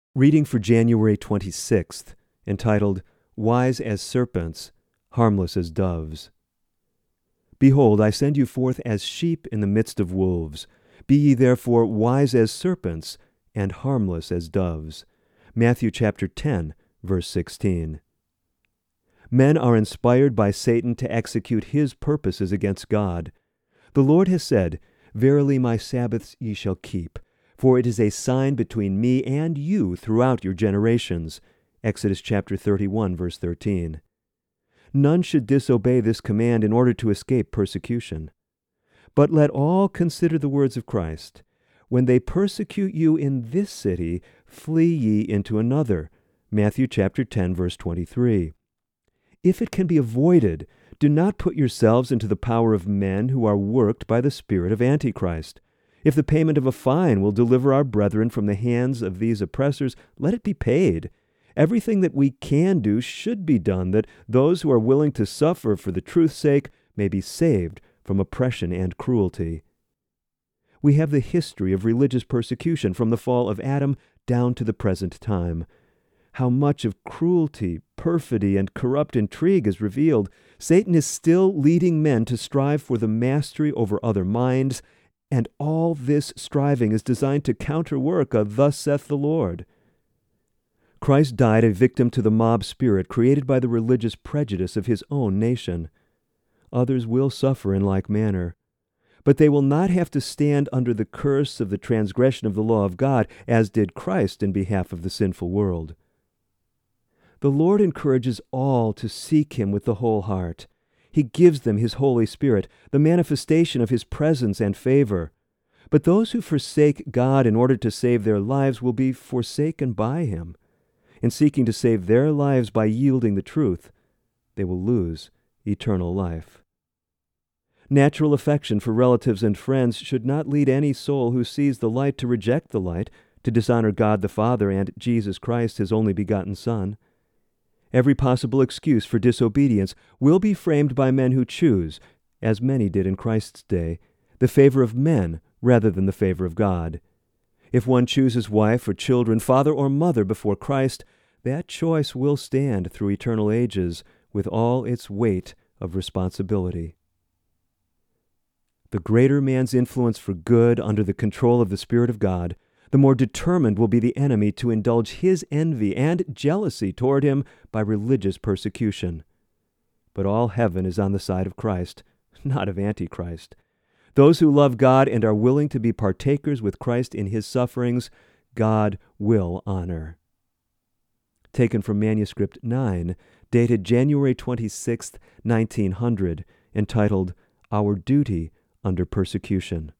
Reading for January 26th, entitled, Wise as Serpents, Harmless as Doves. Behold, I send you forth as sheep in the midst of wolves. Be ye therefore wise as serpents, and harmless as doves. Matthew chapter 10, verse 16. Men are inspired by Satan to execute his purposes against God. The Lord has said, Verily my Sabbaths ye shall keep, for it is a sign between me and you throughout your generations. Exodus chapter 31, verse 13. None should disobey this command in order to escape persecution. But let all consider the words of Christ. When they persecute you in this city, flee ye into another. Matthew chapter 10, verse 23. If it can be avoided, do not put yourselves into the power of men who are worked by the spirit of Antichrist. If the payment of a fine will deliver our brethren from the hands of these oppressors, let it be paid. Everything that we can do should be done, that those who are willing to suffer for the truth's sake may be saved from oppression and cruelty. We have the history of religious persecution from the fall of Adam down to the present time. How much of cruelty, perfidy, and corrupt intrigue is revealed. Satan is still leading men to strive for the mastery over other minds, and all this striving is designed to counterwork a "Thus saith the Lord." Christ died a victim to the mob spirit created by the religious prejudice of his own nation. Others will suffer in like manner, but they will not have to stand under the curse of the transgression of the law of God, as did Christ in behalf of the sinful world. The Lord encourages all to seek him with the whole heart. He gives them his Holy Spirit, the manifestation of his presence and favor. But those who forsake God in order to save their lives will be forsaken by him. In seeking to save their lives by yielding the truth, they will lose eternal life. Natural affection for relatives and friends should not lead any soul who sees the light to reject the light, to dishonor God the Father and Jesus Christ, his only begotten Son. Every possible excuse for disobedience will be framed by men who choose, as many did in Christ's day, the favor of men rather than the favor of God. If one chooses wife or children, father or mother before Christ, that choice will stand through eternal ages with all its weight of responsibility. The greater man's influence for good under the control of the Spirit of God, the more determined will be the enemy to indulge his envy and jealousy toward him by religious persecution. But all heaven is on the side of Christ, not of Antichrist. Those who love God and are willing to be partakers with Christ in his sufferings, God will honor. Taken from Manuscript 9, dated January 26, 1900, entitled, Our Duty Under Persecution.